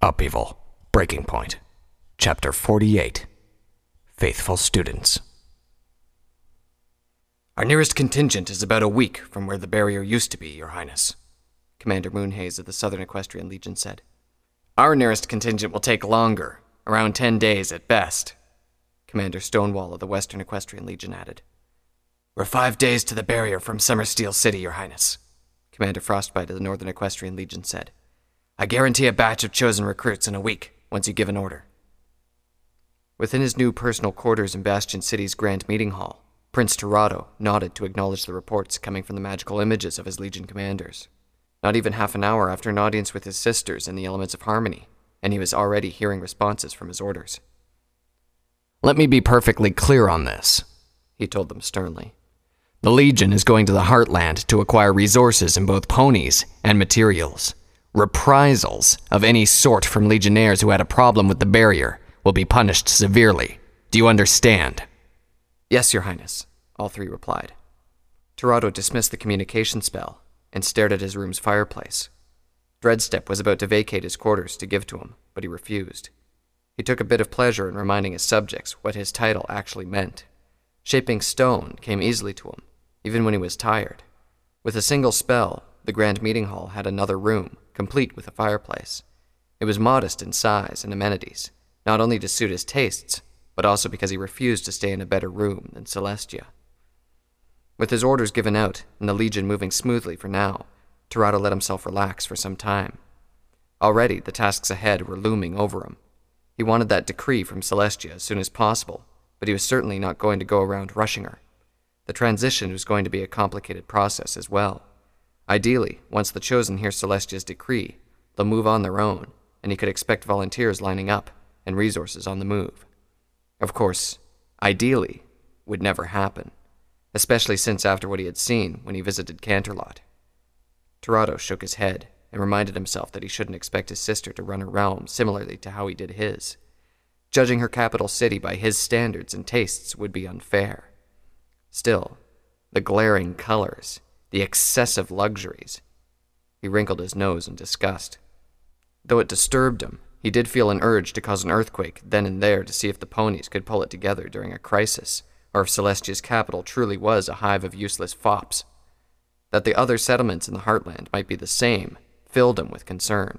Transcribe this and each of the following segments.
Upheaval. Breaking Point. Chapter 48. Faithful Students. Our nearest contingent is about a week from where the barrier used to be, Your Highness, Commander Moonhaze of the Southern Equestrian Legion said. Our nearest contingent will take longer, around 10 days at best, Commander Stonewall of the Western Equestrian Legion added. We're 5 days to the barrier from Summersteel City, Your Highness, Commander Frostbite of the Northern Equestrian Legion said. I guarantee a batch of chosen recruits in a week, once you give an order. Within his new personal quarters in Bastion City's Grand Meeting Hall, Prince Tirado nodded to acknowledge the reports coming from the magical images of his Legion commanders. Not even half an hour after an audience with his sisters in the Elements of Harmony, and he was already hearing responses from his orders. Let me be perfectly clear on this, he told them sternly. The Legion is going to the Heartland to acquire resources in both ponies and materials. Reprisals of any sort from Legionnaires who had a problem with the barrier will be punished severely. Do you understand? Yes, Your Highness, all three replied. Tirado dismissed the communication spell and stared at his room's fireplace. Dreadstep was about to vacate his quarters to give to him, but he refused. He took a bit of pleasure in reminding his subjects what his title actually meant. Shaping Stone came easily to him, even when he was tired. With a single spell, the Grand Meeting Hall had another room, complete with a fireplace. It was modest in size and amenities, not only to suit his tastes, but also because he refused to stay in a better room than Celestia. With his orders given out and the Legion moving smoothly for now, Tirado let himself relax for some time. Already, the tasks ahead were looming over him. He wanted that decree from Celestia as soon as possible, but he was certainly not going to go around rushing her. The transition was going to be a complicated process as well. Ideally, once the Chosen hear Celestia's decree, they'll move on their own, and he could expect volunteers lining up and resources on the move. Of course, ideally would never happen, especially since after what he had seen when he visited Canterlot. Tirado shook his head and reminded himself that he shouldn't expect his sister to run a realm similarly to how he did his. Judging her capital city by his standards and tastes would be unfair. Still, the glaring colors, the excessive luxuries. He wrinkled his nose in disgust. Though it disturbed him, he did feel an urge to cause an earthquake then and there to see if the ponies could pull it together during a crisis, or if Celestia's capital truly was a hive of useless fops. That the other settlements in the Heartland might be the same filled him with concern.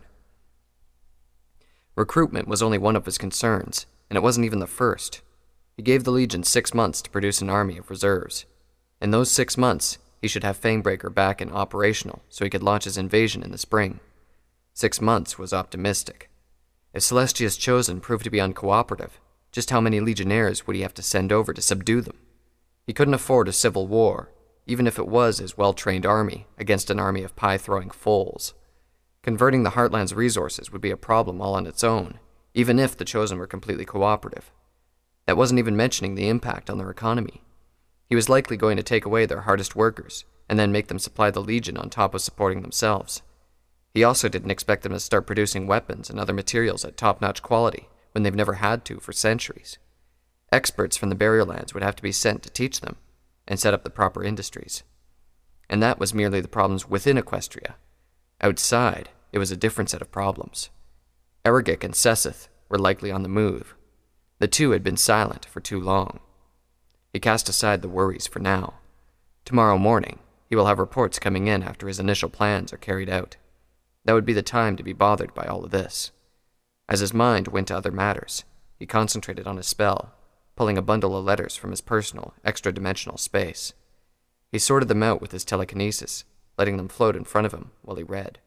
Recruitment was only one of his concerns, and it wasn't even the first. He gave the Legion 6 months to produce an army of reserves. In those 6 months, he should have Fangbreaker back and operational so he could launch his invasion in the spring. 6 months was optimistic. If Celestia's Chosen proved to be uncooperative, just how many Legionnaires would he have to send over to subdue them? He couldn't afford a civil war, even if it was his well-trained army against an army of pie-throwing foals. Converting the Heartland's resources would be a problem all on its own, even if the Chosen were completely cooperative. That wasn't even mentioning the impact on their economy. He was likely going to take away their hardest workers, and then make them supply the Legion on top of supporting themselves. He also didn't expect them to start producing weapons and other materials at top-notch quality when they've never had to for centuries. Experts from the barrier lands would have to be sent to teach them and set up the proper industries. And that was merely the problems within Equestria. Outside, it was a different set of problems. Ergic and Sesseth were likely on the move. The two had been silent for too long. He cast aside the worries for now. Tomorrow morning, he will have reports coming in after his initial plans are carried out. That would be the time to be bothered by all of this. As his mind went to other matters, he concentrated on his spell, pulling a bundle of letters from his personal, extra-dimensional space. He sorted them out with his telekinesis, letting them float in front of him while he read.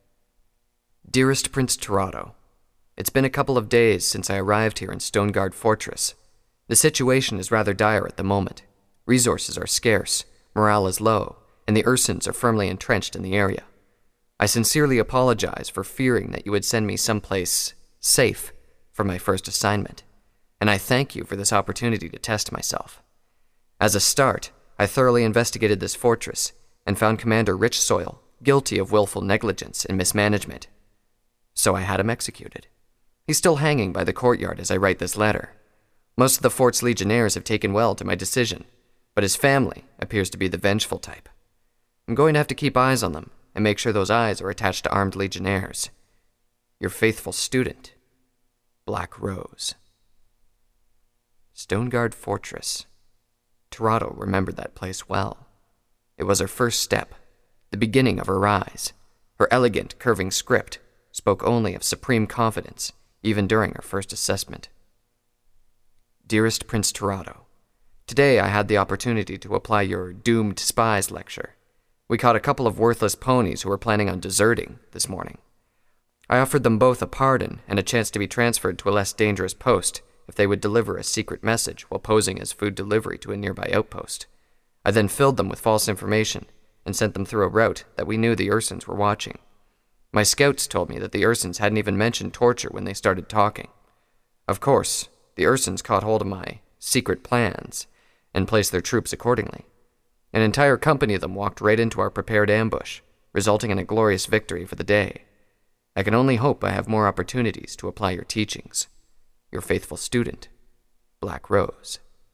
Dearest Prince Tirado, it's been a couple of days since I arrived here in Stoneguard Fortress. The situation is rather dire at the moment. Resources are scarce, morale is low, and the Ursins are firmly entrenched in the area. I sincerely apologize for fearing that you would send me someplace safe for my first assignment, and I thank you for this opportunity to test myself. As a start, I thoroughly investigated this fortress and found Commander Richsoil guilty of willful negligence and mismanagement. So I had him executed. He's still hanging by the courtyard as I write this letter. Most of the fort's legionnaires have taken well to my decision, but his family appears to be the vengeful type. I'm going to have to keep eyes on them and make sure those eyes are attached to armed legionnaires. Your faithful student, Black Rose. Stoneguard Fortress. Toronto remembered that place well. It was her first step, the beginning of her rise. Her elegant, curving script spoke only of supreme confidence, even during her first assessment. Dearest Prince Toronto, today I had the opportunity to apply your doomed spies lecture. We caught a couple of worthless ponies who were planning on deserting this morning. I offered them both a pardon and a chance to be transferred to a less dangerous post if they would deliver a secret message while posing as food delivery to a nearby outpost. I then filled them with false information and sent them through a route that we knew the Ursins were watching. My scouts told me that the Ursins hadn't even mentioned torture when they started talking. Of course, the Ursins caught hold of my secret plans and placed their troops accordingly. An entire company of them walked right into our prepared ambush, resulting in a glorious victory for the day. I can only hope I have more opportunities to apply your teachings. Your faithful student, Black Rose.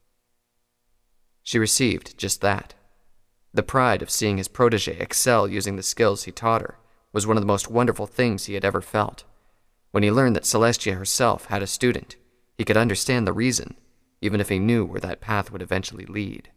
She received just that. The pride of seeing his protege excel using the skills he taught her was one of the most wonderful things he had ever felt. When he learned that Celestia herself had a student, he could understand the reason, even if he knew where that path would eventually lead.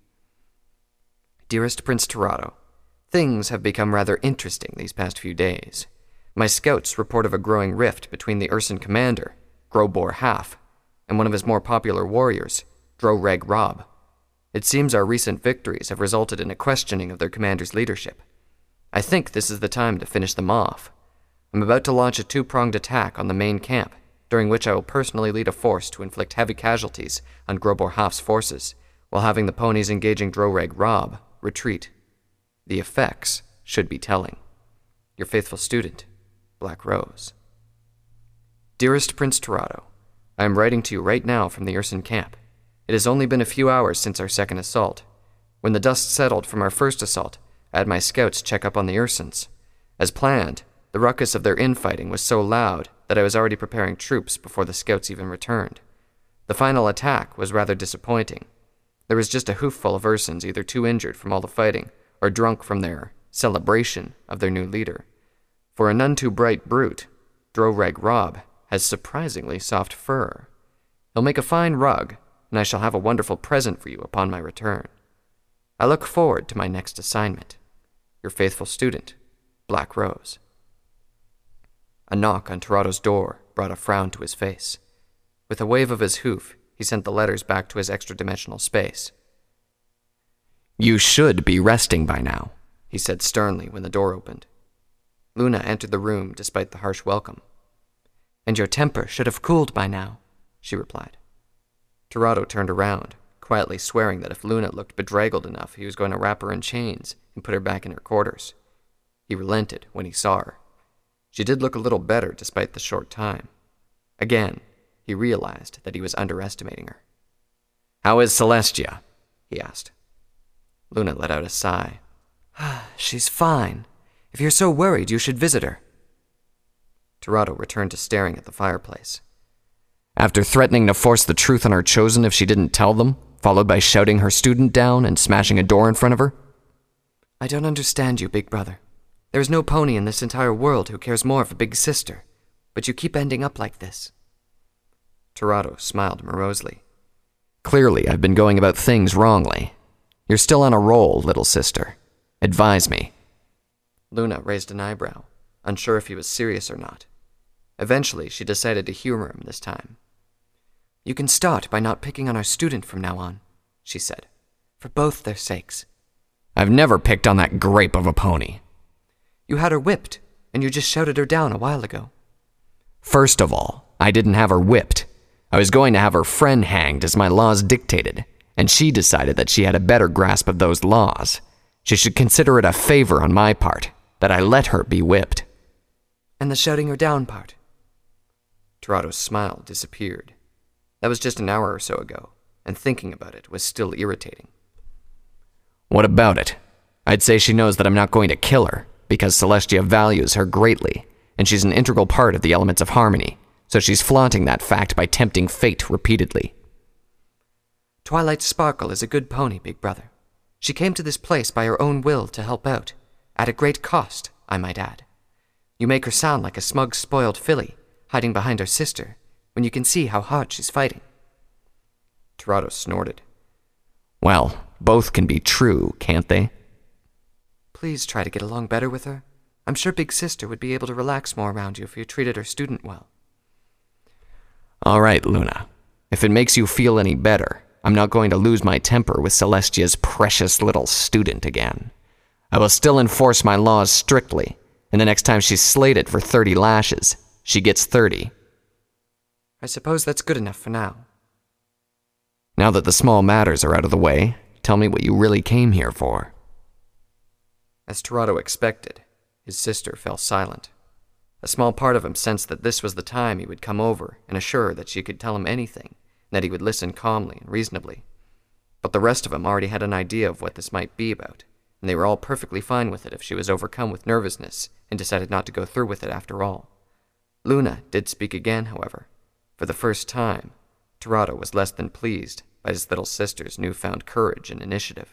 Dearest Prince Toronto, things have become rather interesting these past few days. My scouts report of a growing rift between the Ursin commander, Grobor Half, and one of his more popular warriors, Droreg Rob. It seems our recent victories have resulted in a questioning of their commander's leadership. I think this is the time to finish them off. I'm about to launch a two-pronged attack on the main camp, during which I will personally lead a force to inflict heavy casualties on Grobor Half's forces, while having the ponies engaging Droreg Rob retreat. The effects should be telling. Your faithful student, Black Rose. Dearest Prince Toronto, I am writing to you right now from the Ursin camp. It has only been a few hours since our second assault. When the dust settled from our first assault, I had my scouts check up on the Ursins. As planned, the ruckus of their infighting was so loud that I was already preparing troops before the scouts even returned. The final attack was rather disappointing. There was just a hoofful of Ursins either too injured from all the fighting or drunk from their celebration of their new leader. For a none too bright brute, Droreg Rob has surprisingly soft fur. He'll make a fine rug, and I shall have a wonderful present for you upon my return. I look forward to my next assignment. Your faithful student, Black Rose. A knock on Toronto's door brought a frown to his face. With a wave of his hoof, he sent the letters back to his extra-dimensional space. You should be resting by now, he said sternly when the door opened. Luna entered the room despite the harsh welcome. And your temper should have cooled by now, she replied. Toronto turned around, quietly swearing that if Luna looked bedraggled enough, he was going to wrap her in chains and put her back in her quarters. He relented when he saw her. She did look a little better despite the short time. Again, he realized that he was underestimating her. How is Celestia? He asked. Luna let out a sigh. She's fine. If you're so worried, you should visit her. Toronto returned to staring at the fireplace. After threatening to force the truth on her chosen if she didn't tell them, followed by shouting her student down and smashing a door in front of her? I don't understand you, big brother. There is no pony in this entire world who cares more of a big sister, but you keep ending up like this. Toronto smiled morosely. Clearly, I've been going about things wrongly. You're still on a roll, little sister. Advise me. Luna raised an eyebrow, unsure if he was serious or not. Eventually, she decided to humor him this time. You can start by not picking on our student from now on, she said, for both their sakes. I've never picked on that grape of a pony. You had her whipped, and you just shouted her down a while ago. First of all, I didn't have her whipped. I was going to have her friend hanged as my laws dictated, and she decided that she had a better grasp of those laws. She should consider it a favor on my part that I let her be whipped. And the shouting her down part? Toronto's smile disappeared. That was just an hour or so ago, and thinking about it was still irritating. What about it? I'd say she knows that I'm not going to kill her, because Celestia values her greatly, and she's an integral part of the Elements of Harmony, so she's flaunting that fact by tempting fate repeatedly. Twilight Sparkle is a good pony, big brother. She came to this place by her own will to help out, at a great cost, I might add. You make her sound like a smug, spoiled filly, hiding behind her sister, when you can see how hard she's fighting?" Toronto snorted. "Well, both can be true, can't they?" "Please try to get along better with her. I'm sure Big Sister would be able to relax more around you if you treated her student well." "All right, Luna. If it makes you feel any better, I'm not going to lose my temper with Celestia's precious little student again. I will still enforce my laws strictly, and the next time she's slated for 30 lashes, she gets 30. "I suppose that's good enough for now." Now that the small matters are out of the way, tell me what you really came here for." As Toronto expected, his sister fell silent. A small part of him sensed that this was the time he would come over and assure her that she could tell him anything, and that he would listen calmly and reasonably. But the rest of him already had an idea of what this might be about, and they were all perfectly fine with it if she was overcome with nervousness and decided not to go through with it after all. Luna did speak again, however. For the first time, Toronto was less than pleased by his little sister's newfound courage and initiative.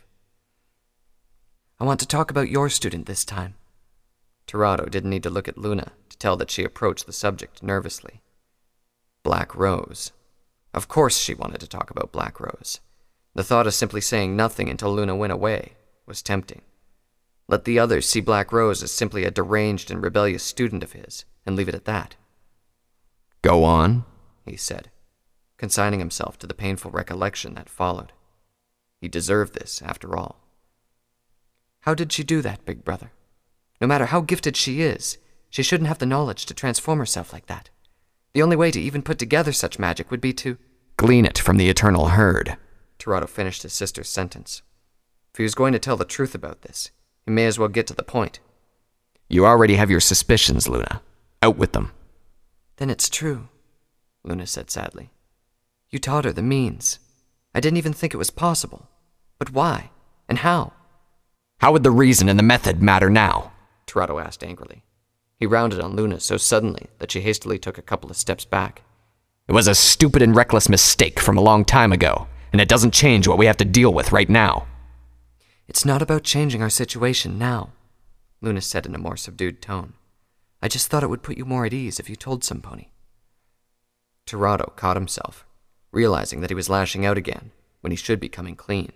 "I want to talk about your student this time." Toronto didn't need to look at Luna to tell that she approached the subject nervously. Black Rose. Of course she wanted to talk about Black Rose. The thought of simply saying nothing until Luna went away was tempting. Let the others see Black Rose as simply a deranged and rebellious student of his, and leave it at that. "Go on," he said, consigning himself to the painful recollection that followed. He deserved this, after all. "How did she do that, Big Brother? No matter how gifted she is, she shouldn't have the knowledge to transform herself like that. The only way to even put together such magic would be to—" "Glean it from the eternal herd." Toronto finished his sister's sentence. If he was going to tell the truth about this, he may as well get to the point. "You already have your suspicions, Luna. Out with them." "Then it's true," Luna said sadly. "You taught her the means. I didn't even think it was possible. But why? And how?" "How would the reason and the method matter now?" Toronto asked angrily. He rounded on Luna so suddenly that she hastily took a couple of steps back. "It was a stupid and reckless mistake from a long time ago, and it doesn't change what we have to deal with right now." "It's not about changing our situation now," Luna said in a more subdued tone. "I just thought it would put you more at ease if you told Pony." Toronto caught himself, realizing that he was lashing out again when he should be coming clean.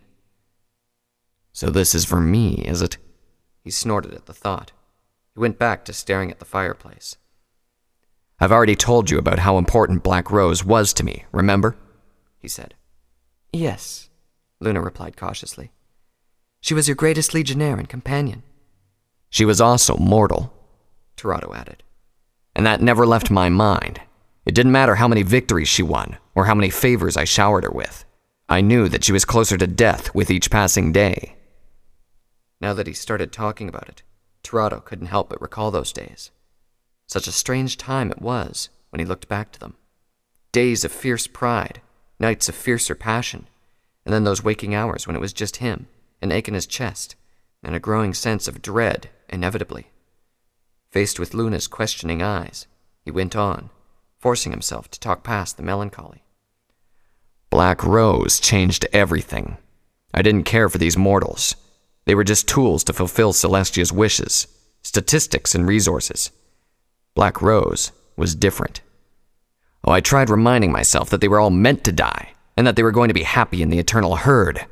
"So this is for me, is it?" He snorted at the thought. He went back to staring at the fireplace. "I've already told you about how important Black Rose was to me, remember?" he said. "Yes," Luna replied cautiously. "She was your greatest legionnaire and companion." "She was also mortal," Toronto added. "And that never left my mind. It didn't matter how many victories she won, or how many favors I showered her with. I knew that she was closer to death with each passing day." Now that he started talking about it, Toronto couldn't help but recall those days. Such a strange time it was when he looked back to them. Days of fierce pride, nights of fiercer passion, and then those waking hours when it was just him, an ache in his chest, and a growing sense of dread inevitably. Faced with Luna's questioning eyes, he went on, forcing himself to talk past the melancholy. "Black Rose changed everything. I didn't care for these mortals. They were just tools to fulfill Celestia's wishes, statistics and resources. Black Rose was different. Oh, I tried reminding myself that they were all meant to die, and that they were going to be happy in the eternal herd.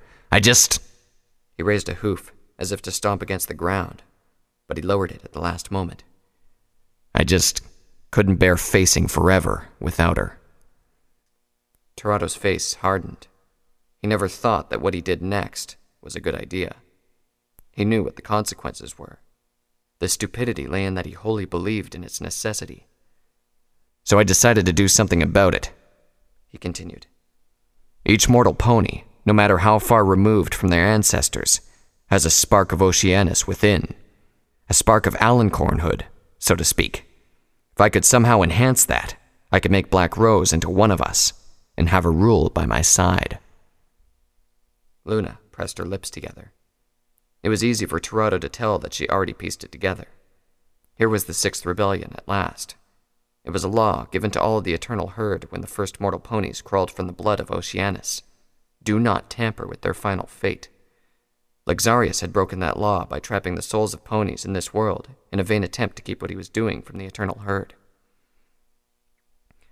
He raised a hoof, as if to stomp against the ground, but he lowered it at the last moment. I just couldn't bear facing forever without her." Toronto's face hardened. He never thought that what he did next was a good idea. He knew what the consequences were. The stupidity lay in that he wholly believed in its necessity. "So I decided to do something about it," he continued. "Each mortal pony, no matter how far removed from their ancestors, has a spark of Oceanus within. A spark of Alencornhood, so to speak. If I could somehow enhance that, I could make Black Rose into one of us, and have her rule by my side." Luna pressed her lips together. It was easy for Toronto to tell that she already pieced it together. Here was the Sixth Rebellion at last. It was a law given to all of the eternal herd when the first mortal ponies crawled from the blood of Oceanus. Do not tamper with their final fate. Lexarius had broken that law by trapping the souls of ponies in this world in a vain attempt to keep what he was doing from the eternal herd.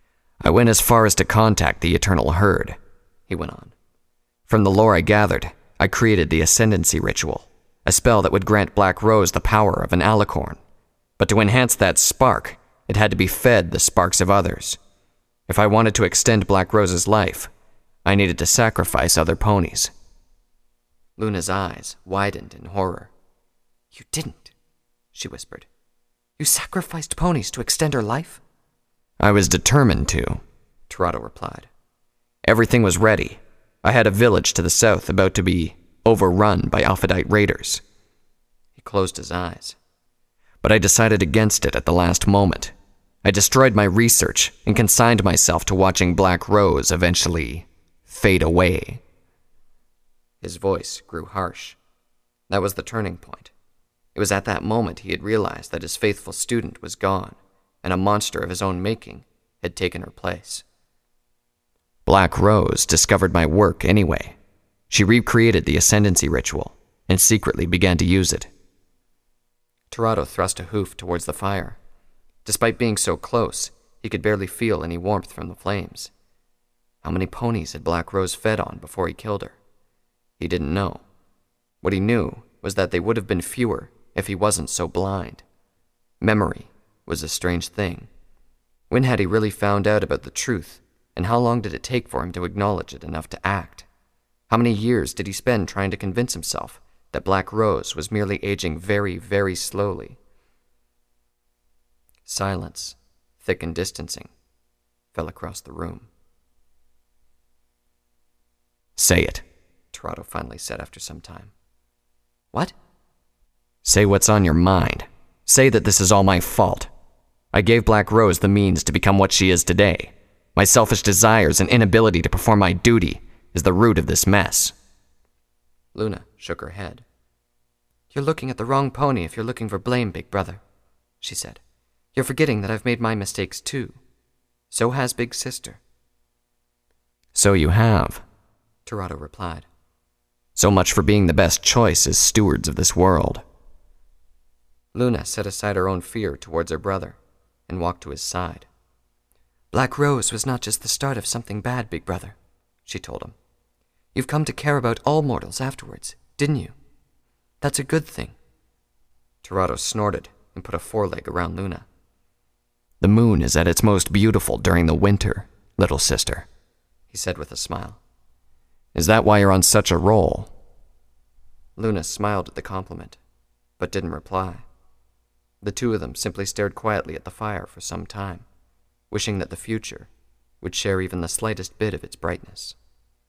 I went as far as to contact the Eternal Herd, he went on. From the lore I gathered, I created the Ascendancy Ritual, a spell that would grant Black Rose the power of an alicorn. But to enhance that spark, it had to be fed the sparks of others. If I wanted to extend Black Rose's life, I needed to sacrifice other ponies. Luna's eyes widened in horror. You didn't, she whispered. You sacrificed ponies to extend her life? I was determined to, Torado replied. Everything was ready. I had a village to the south about to be overrun by Alphadite raiders. He closed his eyes. But I decided against it at the last moment. I destroyed my research and consigned myself to watching Black Rose eventually fade away. His voice grew harsh. That was the turning point. It was at that moment he had realized that his faithful student was gone, and a monster of his own making had taken her place. Black Rose discovered my work anyway. She recreated the Ascendancy Ritual and secretly began to use it. Torado thrust a hoof towards the fire. Despite being so close, he could barely feel any warmth from the flames. How many ponies had Black Rose fed on before he killed her? He didn't know. What he knew was that they would have been fewer if he wasn't so blind. Memory was a strange thing. When had he really found out about the truth, and how long did it take for him to acknowledge it enough to act? How many years did he spend trying to convince himself that Black Rose was merely aging very, very slowly? Silence, thick and distancing, fell across the room. Say it, Torado finally said after some time. What? Say what's on your mind. Say that this is all my fault. I gave Black Rose the means to become what she is today. My selfish desires and inability to perform my duty is the root of this mess. Luna shook her head. You're looking at the wrong pony if you're looking for blame, big brother, she said. You're forgetting that I've made my mistakes too. So has Big Sister. So you have, Torado replied. So much for being the best choice as stewards of this world. Luna set aside her own fear towards her brother and walked to his side. Black Rose was not just the start of something bad, big brother, she told him. You've come to care about all mortals afterwards, didn't you? That's a good thing. Torado snorted and put a foreleg around Luna. The moon is at its most beautiful during the winter, little sister, he said with a smile. Is that why you're on such a roll? Luna smiled at the compliment, but didn't reply. The two of them simply stared quietly at the fire for some time, wishing that the future would share even the slightest bit of its brightness.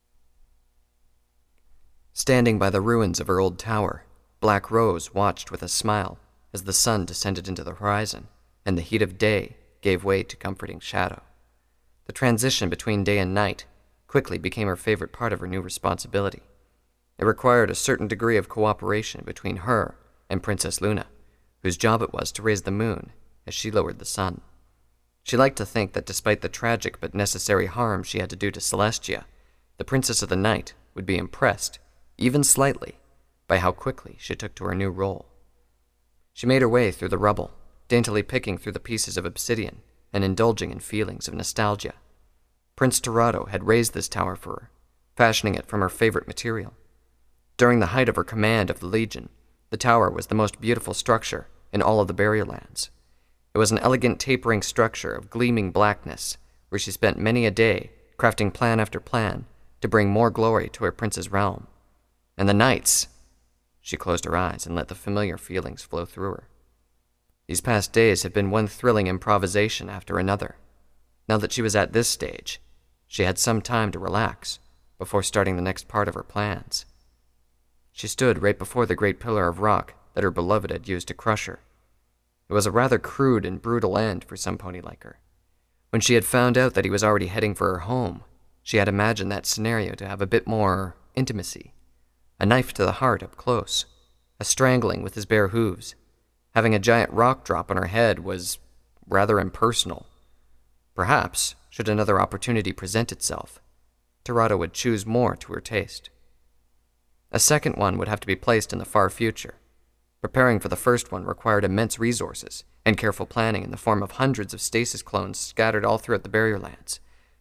Standing by the ruins of her old tower, Black Rose watched with a smile as the sun descended into the horizon and the heat of day gave way to comforting shadow. The transition between day and night quickly became her favorite part of her new responsibility. It required a certain degree of cooperation between her and Princess Luna, whose job it was to raise the moon as she lowered the sun. She liked to think that despite the tragic but necessary harm she had to do to Celestia, the Princess of the Night would be impressed, even slightly, by how quickly she took to her new role. She made her way through the rubble, daintily picking through the pieces of obsidian and indulging in feelings of nostalgia. Prince Torado had raised this tower for her, fashioning it from her favorite material. During the height of her command of the Legion, the tower was the most beautiful structure in all of the Barrier Lands. It was an elegant tapering structure of gleaming blackness, where she spent many a day crafting plan after plan to bring more glory to her prince's realm. And the nights... She closed her eyes and let the familiar feelings flow through her. These past days had been one thrilling improvisation after another. Now that she was at this stage, she had some time to relax before starting the next part of her plans. She stood right before the great pillar of rock that her beloved had used to crush her. It was a rather crude and brutal end for some pony like her. When she had found out that he was already heading for her home, she had imagined that scenario to have a bit more intimacy. A knife to the heart up close, a strangling with his bare hooves. Having a giant rock drop on her head was rather impersonal. Perhaps, should another opportunity present itself, Torado would choose more to her taste. A second one would have to be placed in the far future. Preparing for the first one required immense resources and careful planning in the form of hundreds of stasis clones scattered all throughout the Barrier Lands,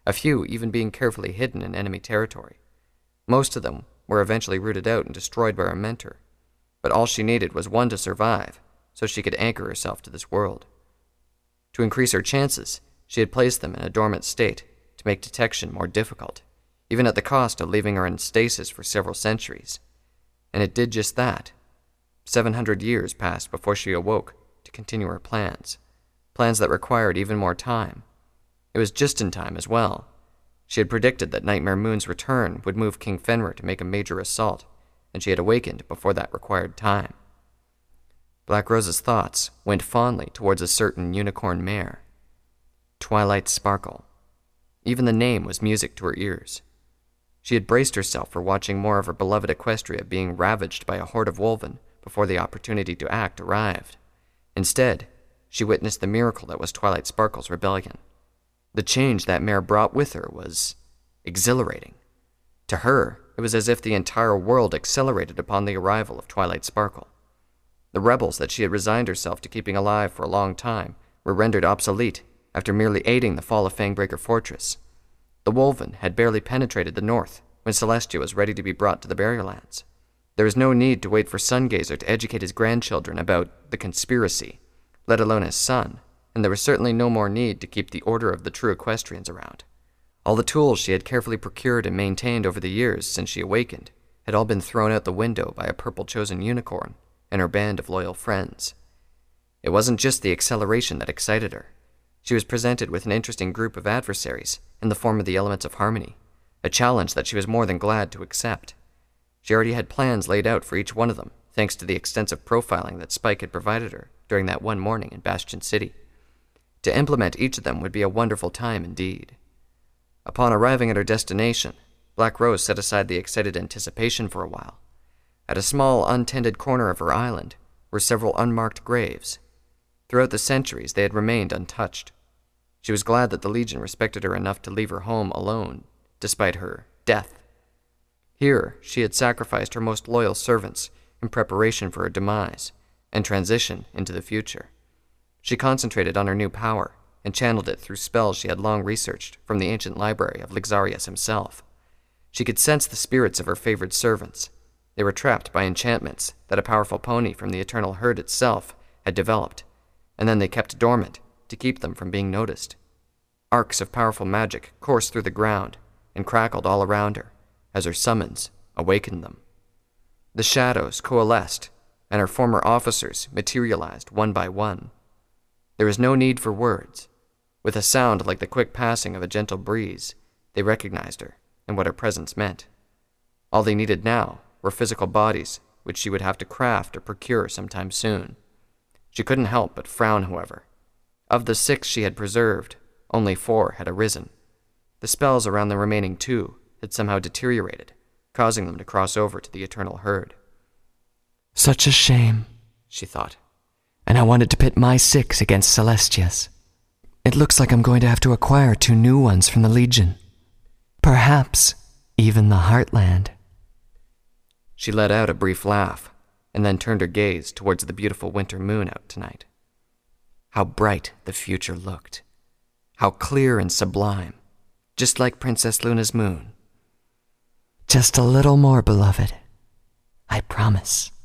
a few even being carefully hidden in enemy territory. Most of them were eventually rooted out and destroyed by her mentor, but all she needed was one to survive, so she could anchor herself to this world. To increase her chances, she had placed them in a dormant state to make detection more difficult, even at the cost of leaving her in stasis for several centuries. And it did just that. 700 years passed before she awoke to continue her plans that required even more time. It was just in time as well. She had predicted that Nightmare Moon's return would move King Fenrir to make a major assault, and she had awakened before that required time. Black Rose's thoughts went fondly towards a certain unicorn mare. Twilight Sparkle. Even the name was music to her ears. She had braced herself for watching more of her beloved Equestria being ravaged by a horde of Wolven before the opportunity to act arrived. Instead, she witnessed the miracle that was Twilight Sparkle's rebellion. The change that mare brought with her was exhilarating. To her, it was as if the entire world accelerated upon the arrival of Twilight Sparkle. The rebels that she had resigned herself to keeping alive for a long time were rendered obsolete after merely aiding the fall of Fangbreaker Fortress. The Wolven had barely penetrated the north when Celestia was ready to be brought to the Barrierlands. There was no need to wait for Sungazer to educate his grandchildren about the conspiracy, let alone his son, and there was certainly no more need to keep the Order of the True Equestrians around. All the tools she had carefully procured and maintained over the years since she awakened had all been thrown out the window by a purple-chosen unicorn and her band of loyal friends. It wasn't just the acceleration that excited her. She was presented with an interesting group of adversaries in the form of the Elements of Harmony, a challenge that she was more than glad to accept. She already had plans laid out for each one of them, thanks to the extensive profiling that Spike had provided her during that one morning in Bastion City. To implement each of them would be a wonderful time indeed. Upon arriving at her destination, Black Rose set aside the excited anticipation for a while. At a small, untended corner of her island were several unmarked graves. Throughout the centuries, they had remained untouched. She was glad that the Legion respected her enough to leave her home alone, despite her death. Here, she had sacrificed her most loyal servants in preparation for her demise and transition into the future. She concentrated on her new power and channeled it through spells she had long researched from the ancient library of Lixarius himself. She could sense the spirits of her favored servants. They were trapped by enchantments that a powerful pony from the Eternal Herd itself had developed, and then they kept dormant to keep them from being noticed. Arcs of powerful magic coursed through the ground and crackled all around her as her summons awakened them. The shadows coalesced, and her former officers materialized one by one. There was no need for words. With a sound like the quick passing of a gentle breeze, they recognized her and what her presence meant. All they needed now were physical bodies, which she would have to craft or procure sometime soon. She couldn't help but frown, however. Of the 6 she had preserved, only 4 had arisen. The spells around the remaining 2 had somehow deteriorated, causing them to cross over to the Eternal Herd. Such a shame, she thought. And I wanted to pit my 6 against Celestia's. It looks like I'm going to have to acquire 2 new ones from the Legion. Perhaps even the Heartland. She let out a brief laugh, and then turned her gaze towards the beautiful winter moon out tonight. How bright the future looked. How clear and sublime, just like Princess Luna's moon. Just a little more, beloved. I promise.